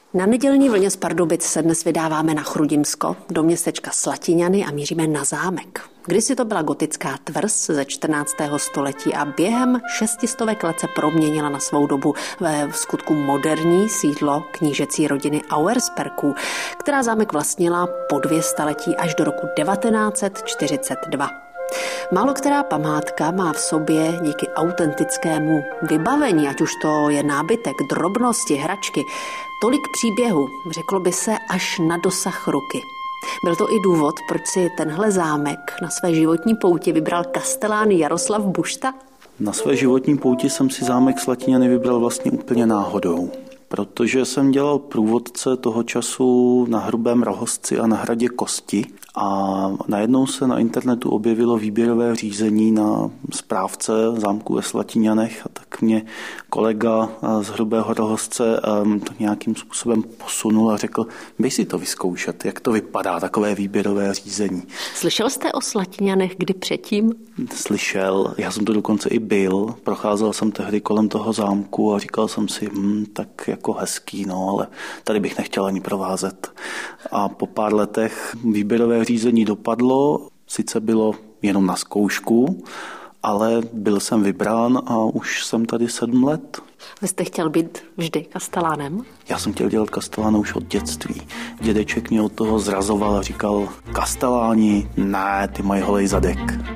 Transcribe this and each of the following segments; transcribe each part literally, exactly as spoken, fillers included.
Na nedělní vlně z Pardubic se dnes vydáváme na Chrudimsko, do městečka Slatiňany a míříme na zámek. Kdysi to byla gotická tvrz ze čtrnáctého století a během šestistovek let se proměnila na svou dobu ve skutku moderní sídlo knížecí rodiny Auersperků, která zámek vlastnila po dvě staletí až do roku devatenáct set čtyřicet dva. Málo která památka má v sobě díky autentickému vybavení, ať už to je nábytek, drobnosti, hračky, tolik příběhů, řeklo by se až na dosah ruky. Byl to i důvod, proč si tenhle zámek na své životní pouti vybral kastelán Jaroslav Bušta? Na své životní pouti jsem si zámek Slatiňany vybral vlastně úplně náhodou, protože jsem dělal průvodce toho času na Hrubém Rohozci a na hradě Kosti a najednou se na internetu objevilo výběrové řízení na správce zámku ve Slatiňanech a tak mě kolega z Hrubého Rohozce tak nějakým způsobem posunul a řekl, běž si to vyzkoušet, jak to vypadá, takové výběrové řízení. Slyšel jste o Slatiňanech kdy předtím? Slyšel, já jsem to dokonce i byl, procházel jsem tehdy kolem toho zámku a říkal jsem si, hm, tak jako hezký, no, ale tady bych nechtěl ani provázet. A po pár letech výběrové řízení dopadlo, sice bylo jenom na zkoušku, ale byl jsem vybrán a už jsem tady sedm let. Vy jste chtěl být vždy kastelánem? Já jsem chtěl dělat kastelána už od dětství. Dědeček mě od toho zrazoval a říkal, kasteláni, ne, ty mají holej zadek.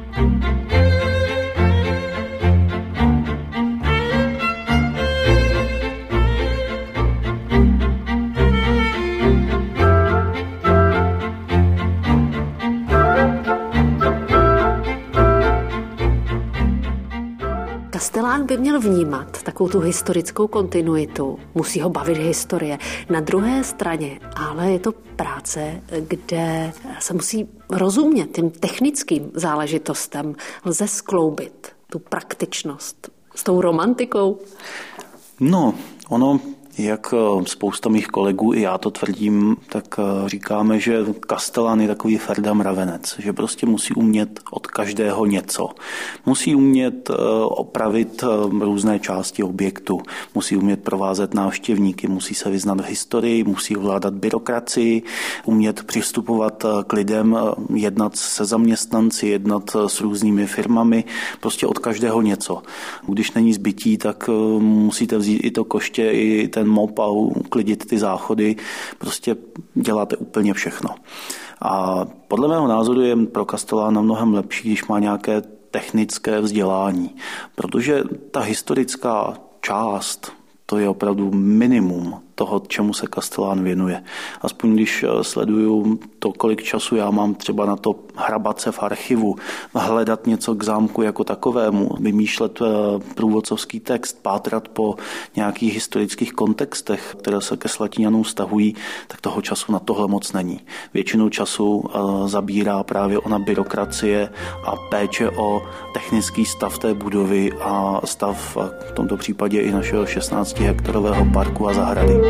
Kastelán by měl vnímat takovou tu historickou kontinuitu, musí ho bavit historie. Na druhé straně, ale je to práce, kde se musí rozumět těm technickým záležitostem, lze skloubit tu praktičnost s tou romantikou. No, ono... Jak spousta mých kolegů, i já to tvrdím, tak říkáme, že kastelán je takový Ferda Mravenec, že prostě musí umět od každého něco. Musí umět opravit různé části objektu, musí umět provázet návštěvníky, musí se vyznat v historii, musí ovládat byrokracii, umět přistupovat k lidem, jednat se zaměstnanci, jednat s různými firmami, prostě od každého něco. Když není zbytí, tak musíte vzít i to koště, i ten mop a uklidit ty záchody, prostě děláte úplně všechno. A podle mého názoru je pro kastelána mnohem lepší, když má nějaké technické vzdělání, protože ta historická část, to je opravdu minimum toho, čemu se kastelán věnuje. Aspoň když sleduju to, kolik času já mám třeba na to hrabat se v archivu, hledat něco k zámku jako takovému, vymýšlet průvodcovský text, pátrat po nějakých historických kontextech, které se ke Slatiňanům vztahují, tak toho času na tohle moc není. Většinu času zabírá právě ona byrokracie a péče o technický stav té budovy a stav v tomto případě i našeho šestnáctihektarového parku a zahrady.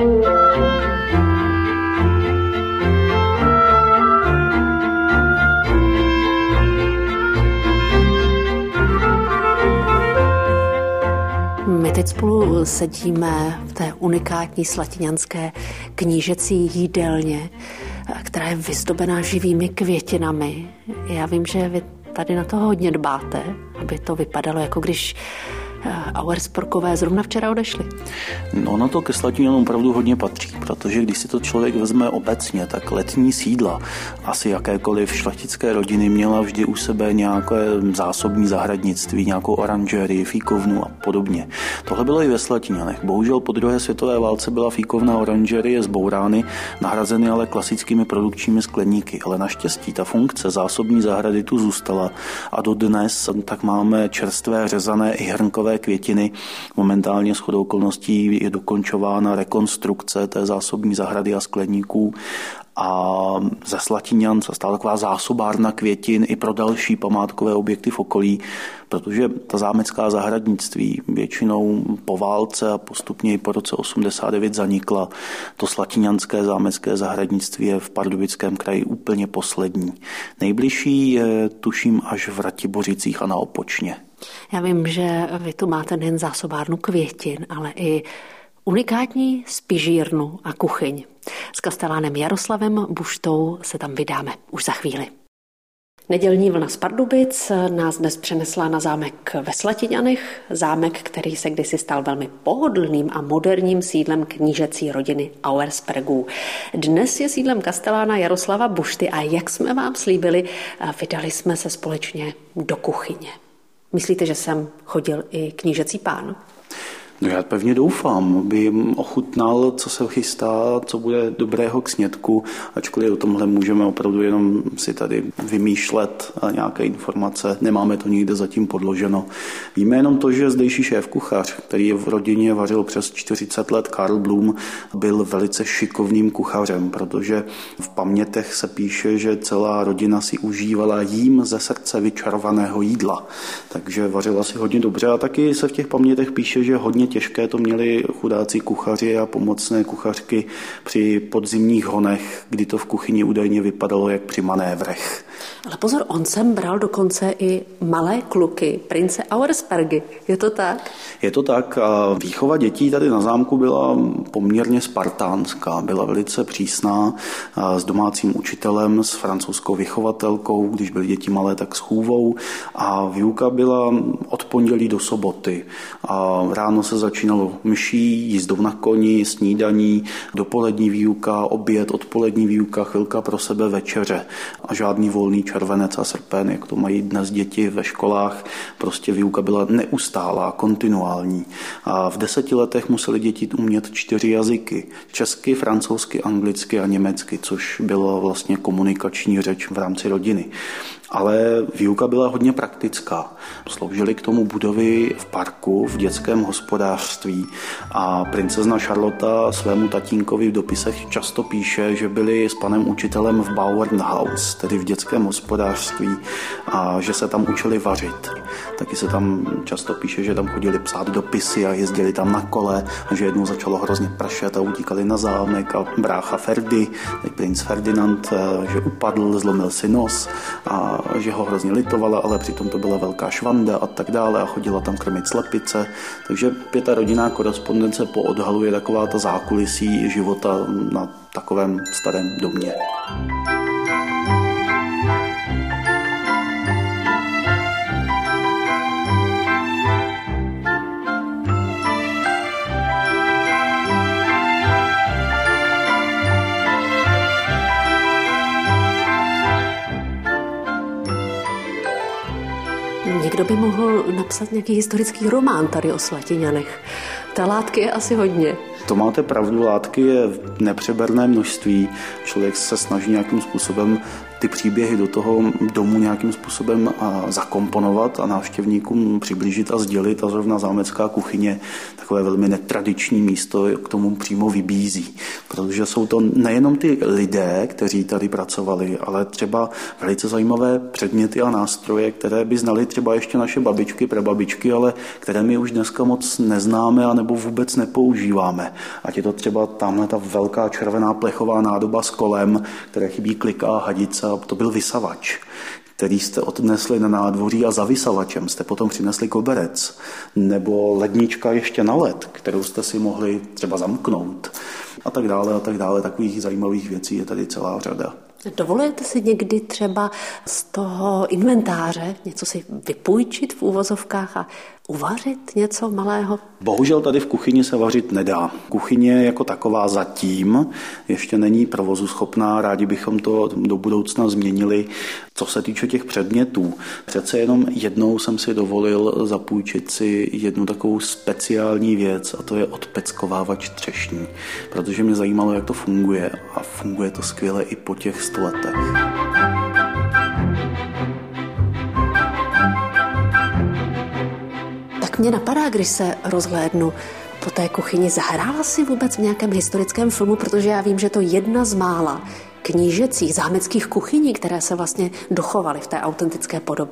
My teď spolu sedíme v té unikátní slatiňanské knížecí jídelně, která je vyzdobená živými květinami. Já vím, že vy tady na to hodně dbáte, aby to vypadalo, jako když Auersperkové zrovna včera odešli. No na to ke Slatiňanům opravdu hodně patří, protože když si to člověk vezme obecně, tak letní sídla, asi jakékoliv šlechtické rodiny měla vždy u sebe nějaké zásobní zahradnictví, nějakou oranžerii, fíkovnu a podobně. Tohle bylo i ve Slatiňanech. Bohužel po druhé světové válce byla fíkovna oranžerie zbourány, nahrazeny ale klasickými produkčními skleníky. Ale naštěstí ta funkce zásobní zahrady tu zůstala a dodnes tak máme čerstvé řezané i hrnkové květiny. Momentálně shodou okolností je dokončována rekonstrukce té zásobní zahrady a skleníků a ze Slatiňan se stala taková zásobárna květin i pro další památkové objekty v okolí, protože ta zámecká zahradnictví většinou po válce a postupně i po roce osmdesát devět zanikla. To slatiňanské zámecké zahradnictví je v Pardubickém kraji úplně poslední. Nejbližší je tuším až v Ratibořicích a na Opočně. Já vím, že vy tu máte nejen zásobárnu květin, ale i Unikátní spižírnu a kuchyň. S kastelánem Jaroslavem Buštou se tam vydáme už za chvíli. Nedělní vlna z Pardubic nás dnes přenesla na zámek ve Slatiňanech, zámek, který se kdysi stal velmi pohodlným a moderním sídlem knížecí rodiny Auerspergů. Dnes je sídlem kastelána Jaroslava Bušty a jak jsme vám slíbili, vydali jsme se společně do kuchyně. Myslíte, že sem chodil i knížecí pán? No já pevně doufám, aby jim ochutnal, co se chystá, co bude dobrého k snědku, ačkoliv o tomhle můžeme opravdu jenom si tady vymýšlet a nějaké informace, nemáme to nikde zatím podloženo. Víme jenom to, že zdejší šéfkuchař, který v rodině vařil přes čtyřicet let, Karl Blum, byl velice šikovným kuchařem, protože v pamětech se píše, že celá rodina si užívala jím ze srdce vyčarovaného jídla. Takže vařila si hodně dobře a taky se v těch pamětech píše, že hodně těžké to měli chudáci kuchaři a pomocné kuchařky při podzimních honech, kdy to v kuchyni údajně vypadalo jak při manévrech. Ale pozor, on sem bral dokonce i malé kluky, prince Auerspergy. Je to tak? Je to tak. A výchova dětí tady na zámku byla poměrně spartánská. Byla velice přísná s domácím učitelem, s francouzskou vychovatelkou, když byly děti malé, tak s chůvou. A výuka byla od pondělí do soboty. A ráno se začínalo mší, jízdou na koni, snídaní, dopolední výuka, oběd, odpolední výuka, chvilka pro sebe, večeře. A žádný volný červenec a srpen, jak to mají dnes děti ve školách. Prostě výuka byla neustálá, kontinuální. A v deseti letech museli děti umět čtyři jazyky. Česky, francouzsky, anglicky a německy, což byla vlastně komunikační řeč v rámci rodiny. Ale výuka byla hodně praktická. Sloužily k tomu budovy v parku, v dětském hospodářství a princezna Charlotta svému tatínkovi v dopisech často píše, že byli s panem učitelem v Bauernhaus, tedy v dětském hospodářství, a že se tam učili vařit. Taky se tam často píše, že tam chodili psát dopisy a jezdili tam na kole a že jednou začalo hrozně pršet a utíkali na zámek a brácha Ferdy, princ Ferdinand, že upadl, zlomil si nos a že ho hrozně litovala, ale přitom to byla velká švanda a tak dále a chodila tam krmit slepice. Takže pětarodinná korespondence poodhaluje taková ta zákulisí života na takovém starém domě. Někdo by mohl napsat nějaký historický román tady o Slatiňanech. Ta látky je asi hodně. To máte pravdu, látky je v nepřeberné množství. Člověk se snaží nějakým způsobem ty příběhy do toho domu nějakým způsobem zakomponovat a návštěvníkům přiblížit a sdělit. A zrovna zámecká kuchyně, takové velmi netradiční místo, k tomu přímo vybízí. Protože jsou to nejenom ty lidé, kteří tady pracovali, ale třeba velice zajímavé předměty a nástroje, které by znali třeba ještě naše babičky, prababičky, ale které my už dneska moc neznáme a nebo vůbec nepoužíváme. Ať je to třeba tamhle ta velká červená plechová nádoba s kolem, které chybí klika a hadice, a to byl vysavač, který jste odnesli na nádvoří a za vysavačem jste potom přinesli koberec. Nebo lednička ještě na led, kterou jste si mohli třeba zamknout. A tak dále, a tak dále. Takových zajímavých věcí je tady celá řada. Dovolujete si někdy třeba z toho inventáře něco si vypůjčit v úvozovkách a uvařit něco malého? Bohužel tady v kuchyni se vařit nedá. Kuchyně jako taková zatím ještě není provozu schopná, rádi bychom to do budoucna změnili. Co se týče těch předmětů, přece jenom jednou jsem si dovolil zapůjčit si jednu takovou speciální věc a to je odpeckovávač třešní, protože mě zajímalo, jak to funguje a funguje to skvěle i po těch sto letech. Tak mě napadá, když se rozhlédnu po té kuchyni, zahrála si vůbec v nějakém historickém filmu, protože já vím, že to jedna z mála knížecích zámeckých kuchyní, které se vlastně dochovaly v té autentické podobě.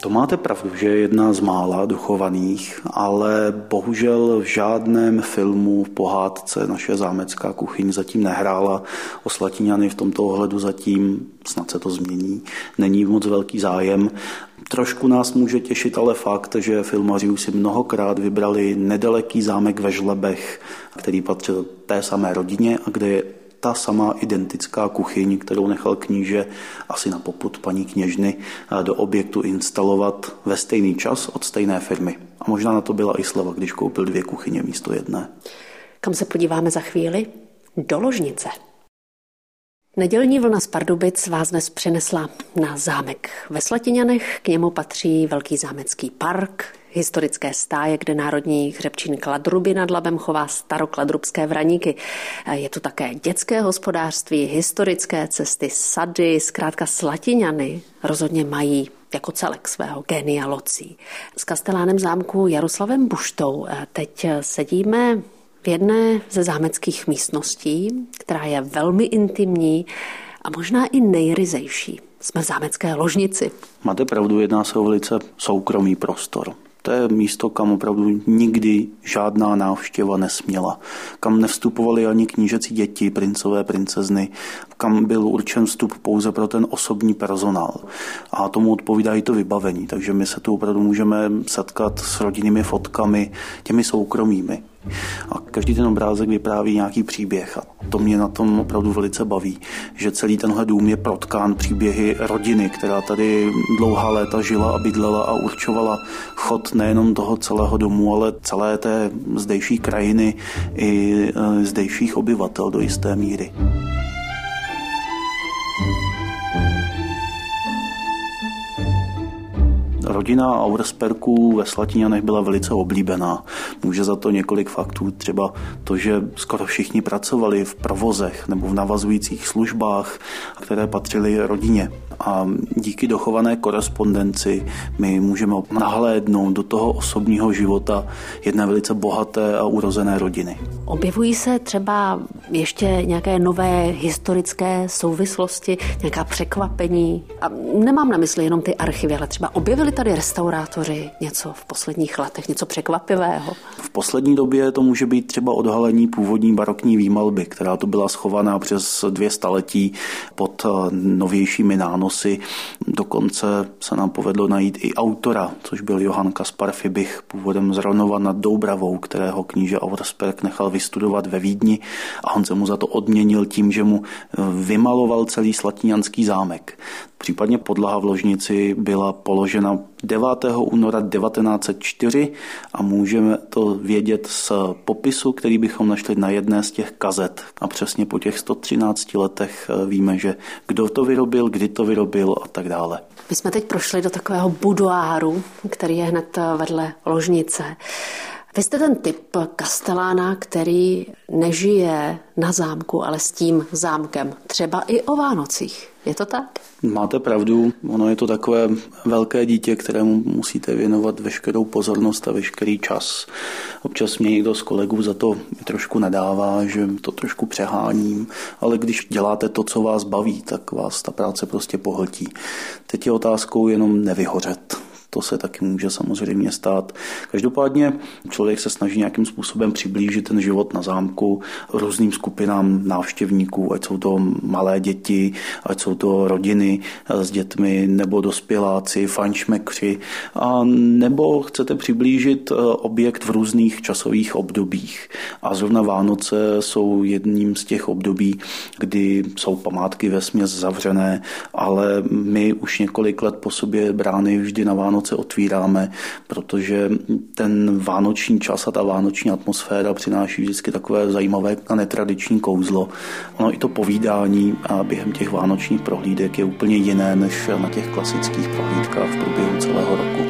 To máte pravdu, že je jedna z mála dochovaných, ale bohužel v žádném filmu v pohádce naše zámecká kuchyň zatím nehrála. O Slatiňany v tomto ohledu zatím, snad se to změní, není moc velký zájem. Trošku nás může těšit ale fakt, že filmaři už si mnohokrát vybrali nedaleký zámek ve Žlebech, který patřil té samé rodině a kde je ta samá identická kuchyň, kterou nechal kníže asi na popud paní kněžny do objektu instalovat ve stejný čas od stejné firmy. A možná na to byla i sleva, když koupil dvě kuchyně místo jedné. Kam se podíváme za chvíli? Do ložnice. Nedělní vlna z Pardubic vás dnes přinesla na zámek ve Slatiňanech. K němu patří velký zámecký park, historické stáje, kde národní hřebčín Kladruby nad Labem chová starokladrubské vraníky. Je tu také dětské hospodářství, historické cesty, sady, zkrátka Slatiňany rozhodně mají jako celek svého génia locí. S kastelánem zámku Jaroslavem Buštou teď sedíme v jedné ze zámeckých místností, která je velmi intimní a možná i nejryzejší. Jsme v zámecké ložnici. Máte pravdu, jedná se o velice soukromý prostor. To je místo, kam opravdu nikdy žádná návštěva nesměla. Kam nevstupovali ani knížecí děti, princové, princezny, kam byl určen vstup pouze pro ten osobní personál. A tomu odpovídá i to vybavení, takže my se tu opravdu můžeme setkat s rodinnými fotkami, těmi soukromými. A každý ten obrázek vypráví nějaký příběh a to mě na tom opravdu velice baví, že celý tenhle dům je protkán příběhy rodiny, která tady dlouhá léta žila a bydlela a určovala chod nejenom toho celého domu, ale celé té zdejší krajiny i zdejších obyvatel do jisté míry. Rodina Auersperků ve Slatiňanech byla velice oblíbená. Může za to několik faktů, třeba to, že skoro všichni pracovali v provozech nebo v navazujících službách, které patřily rodině. A díky dochované korespondenci my můžeme nahlédnout do toho osobního života jedné velice bohaté a urozené rodiny. Objevují se třeba ještě nějaké nové historické souvislosti, nějaká překvapení? A nemám na mysli jenom ty archivy, ale třeba objevili tady restaurátoři něco v posledních letech, něco překvapivého? V poslední době to může být třeba odhalení původní barokní výmalby, která tu byla schovaná přes dvě staletí pod novějšími nánosy. Dokonce se nám povedlo najít i autora, což byl Johann Kaspar Fibich, původem z Ronova nad Doubravou, kterého kníže Auersperk nechal vystudovat ve Vídni a on se mu za to odměnil tím, že mu vymaloval celý slatiňanský zámek. Případně podlaha v ložnici byla položena devátého února devatenáct set čtyři a můžeme to vědět z popisu, který bychom našli na jedné z těch kazet. A přesně po těch sto třinácti letech víme, že kdo to vyrobil, kdy to vyrobil a tak dále. My jsme teď prošli do takového budoáru, který je hned vedle ložnice. Vy jste ten typ kastelána, který nežije na zámku, ale s tím zámkem. Třeba i o Vánocích. Je to tak? Máte pravdu. Ono je to takové velké dítě, kterému musíte věnovat veškerou pozornost a veškerý čas. Občas mě někdo z kolegů za to trošku nadává, že to trošku přeháním, ale když děláte to, co vás baví, tak vás ta práce prostě pohltí. Teď je otázkou jenom nevyhořet. To se taky může samozřejmě stát. Každopádně člověk se snaží nějakým způsobem přiblížit ten život na zámku různým skupinám návštěvníků, ať jsou to malé děti, ať jsou to rodiny s dětmi, nebo dospěláci, fajnšmekři, a nebo chcete přiblížit objekt v různých časových obdobích. A zrovna Vánoce jsou jedním z těch období, kdy jsou památky vesměs zavřené, ale my už několik let po sobě brány vždy na Vánoce otvíráme, protože ten vánoční čas a ta vánoční atmosféra přináší vždycky takové zajímavé a netradiční kouzlo. Ono i to povídání a během těch vánočních prohlídek je úplně jiné než na těch klasických prohlídkách v průběhu celého roku.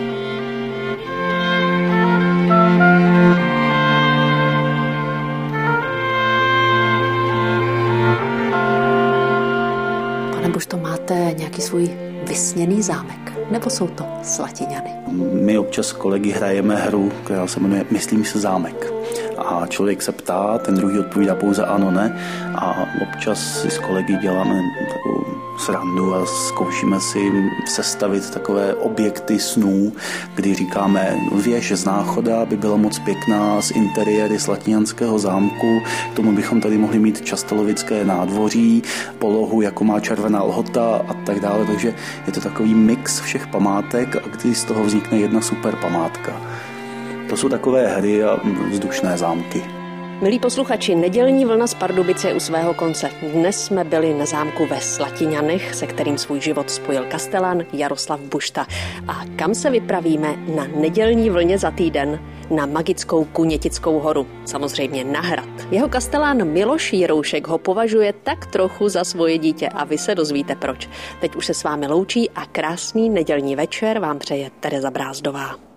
Pane Bušto, máte nějaký svůj vysněný zámek? Nebo jsou to Slatiňany? My občas s kolegy hrajeme hru, která se jmenuje Myslím si zámek. a člověk se ptá, ten druhý odpovídá pouze ano, ne a občas si s kolegy děláme takovou srandu a zkoušíme si sestavit takové objekty snů, kdy říkáme, věž z Náchoda by byla moc pěkná z interiéry Slatinianského zámku, k tomu bychom tady mohli mít Častolovické nádvoří, polohu, jako má Červená Lhota a tak dále, takže je to takový mix všech památek a kdy z toho vznikne jedna super památka. To jsou takové hry a vzdušné zámky. Milí posluchači, nedělní vlna z Pardubic je u svého konce. Dnes jsme byli na zámku ve Slatiňanech, se kterým svůj život spojil kastelán Jaroslav Bušta. A kam se vypravíme na nedělní vlně za týden? Na magickou Kunětickou horu, samozřejmě na hrad. Jeho kastelán Miloš Jiroušek ho považuje tak trochu za svoje dítě a vy se dozvíte proč. Teď už se s vámi loučí a krásný nedělní večer vám přeje Tereza Brázdová.